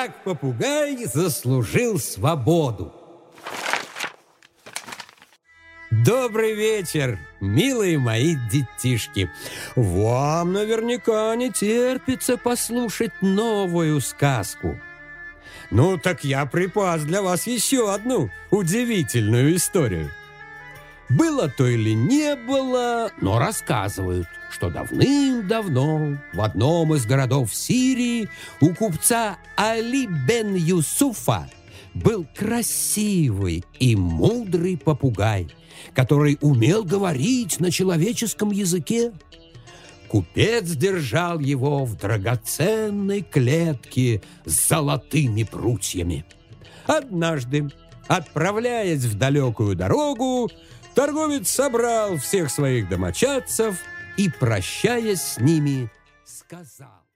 как попугай заслужил свободу. Добрый вечер, милые мои детишки. Вам наверняка не терпится послушать новую сказку. Ну, так я припас для вас еще одну удивительную историю. Было то или не было, но рассказывают, что давным-давно в одном из городов Сирии у купца Али бен Юсуфа был красивый и мудрый попугай, который умел говорить на человеческом языке. Купец держал его в драгоценной клетке с золотыми прутьями. Однажды, отправляясь в далекую дорогу, торговец собрал всех своих домочадцев и, прощаясь с ними, сказал: